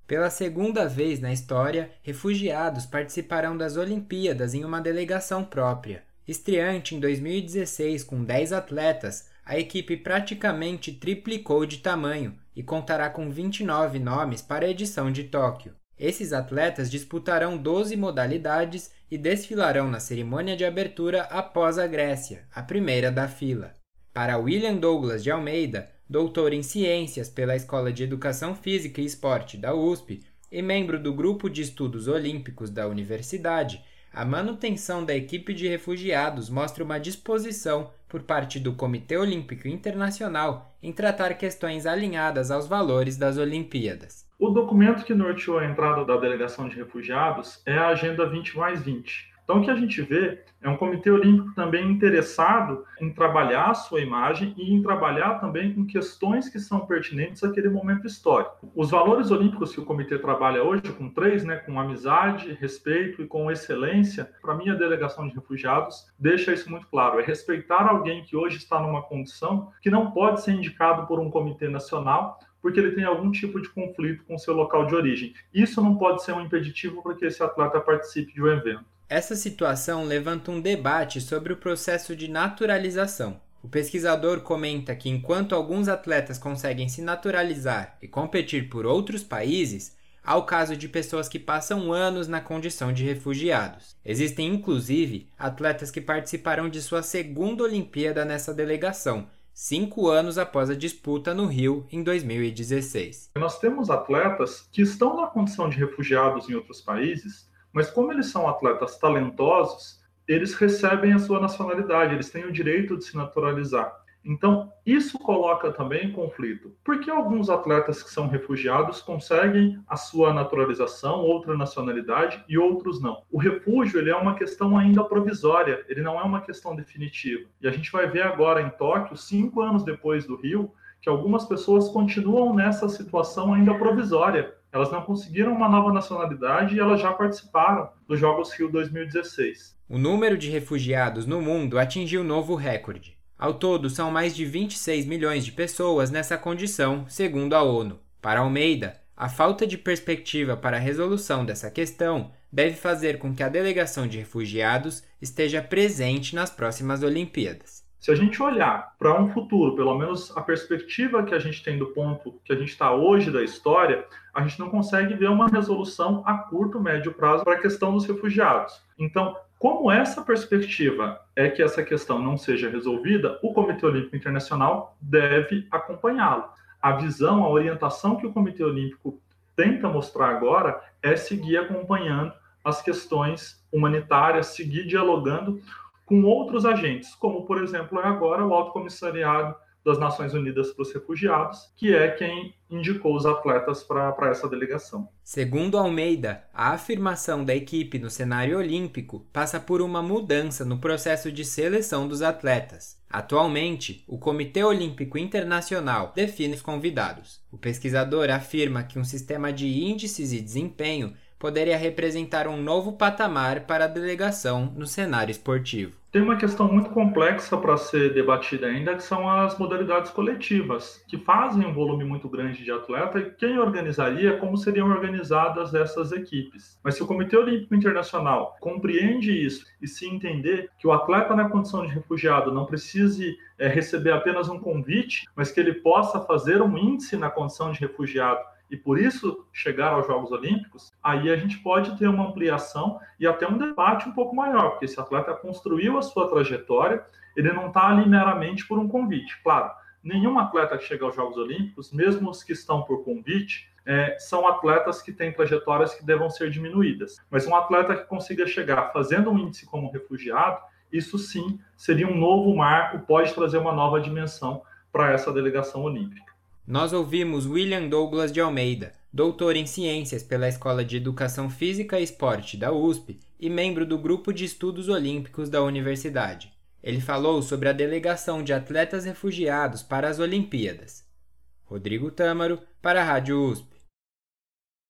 Pela segunda vez na história, refugiados participarão das Olimpíadas em uma delegação própria. Estreante em 2016 com 10 atletas, a equipe praticamente triplicou de tamanho e contará com 29 nomes para a edição de Tóquio. Esses atletas disputarão 12 modalidades e desfilarão na cerimônia de abertura após a Grécia, a primeira da fila. Para William Douglas de Almeida, doutor em Ciências pela Escola de Educação Física e Esporte da USP e membro do Grupo de Estudos Olímpicos da Universidade, a manutenção da equipe de refugiados mostra uma disposição por parte do Comitê Olímpico Internacional em tratar questões alinhadas aos valores das Olimpíadas. O documento que norteou a entrada da delegação de refugiados é a Agenda 20+20. Então, o que a gente vê é um comitê olímpico também interessado em trabalhar a sua imagem e em trabalhar também com questões que são pertinentes àquele momento histórico. Os valores olímpicos que o comitê trabalha hoje, com 3, com amizade, respeito e com excelência, para mim a delegação de refugiados deixa isso muito claro. É respeitar alguém que hoje está numa condição que não pode ser indicado por um comitê nacional, porque ele tem algum tipo de conflito com seu local de origem. Isso não pode ser um impeditivo para que esse atleta participe de um evento. Essa situação levanta um debate sobre o processo de naturalização. O pesquisador comenta que enquanto alguns atletas conseguem se naturalizar e competir por outros países, há o caso de pessoas que passam anos na condição de refugiados. Existem, inclusive, atletas que participarão de sua segunda Olimpíada nessa delegação, 5 anos após a disputa no Rio, em 2016. Nós temos atletas que estão na condição de refugiados em outros países, mas como eles são atletas talentosos, eles recebem a sua nacionalidade, eles têm o direito de se naturalizar. Então, isso coloca também em conflito. Por que alguns atletas que são refugiados conseguem a sua naturalização, outra nacionalidade, e outros não? O refúgio ele é uma questão ainda provisória, ele não é uma questão definitiva. E a gente vai ver agora em Tóquio, 5 anos depois do Rio, que algumas pessoas continuam nessa situação ainda provisória. Elas não conseguiram uma nova nacionalidade e elas já participaram dos Jogos Rio 2016. O número de refugiados no mundo atingiu novo recorde. Ao todo, são mais de 26 milhões de pessoas nessa condição, segundo a ONU. Para Almeida, a falta de perspectiva para a resolução dessa questão deve fazer com que a delegação de refugiados esteja presente nas próximas Olimpíadas. Se a gente olhar para um futuro, pelo menos a perspectiva que a gente tem do ponto que a gente está hoje da história, a gente não consegue ver uma resolução a curto, médio prazo para a questão dos refugiados. Então, como essa perspectiva é que essa questão não seja resolvida, o Comitê Olímpico Internacional deve acompanhá-lo. A visão, a orientação que o Comitê Olímpico tenta mostrar agora é seguir acompanhando as questões humanitárias, seguir dialogando com outros agentes, como, por exemplo, agora o Alto Comissariado das Nações Unidas para os Refugiados, que é quem indicou os atletas para essa delegação. Segundo Almeida, a afirmação da equipe no cenário olímpico passa por uma mudança no processo de seleção dos atletas. Atualmente, o Comitê Olímpico Internacional define os convidados. O pesquisador afirma que um sistema de índices e desempenho poderia representar um novo patamar para a delegação no cenário esportivo. Tem uma questão muito complexa para ser debatida ainda, que são as modalidades coletivas, que fazem um volume muito grande de atleta e quem organizaria, como seriam organizadas essas equipes. Mas se o Comitê Olímpico Internacional compreende isso e se entender que o atleta na condição de refugiado não precise receber apenas um convite, mas que ele possa fazer um índice na condição de refugiado e por isso chegar aos Jogos Olímpicos, aí a gente pode ter uma ampliação e até um debate um pouco maior, porque esse atleta construiu a sua trajetória, ele não está ali meramente por um convite. Claro, nenhum atleta que chega aos Jogos Olímpicos, mesmo os que estão por convite, são atletas que têm trajetórias que devam ser diminuídas. Mas um atleta que consiga chegar fazendo um índice como refugiado, isso sim seria um novo marco, pode trazer uma nova dimensão para essa delegação olímpica. Nós ouvimos William Douglas de Almeida, doutor em Ciências pela Escola de Educação Física e Esporte da USP e membro do Grupo de Estudos Olímpicos da Universidade. Ele falou sobre a delegação de atletas refugiados para as Olimpíadas. Rodrigo Tâmaro, para a Rádio USP.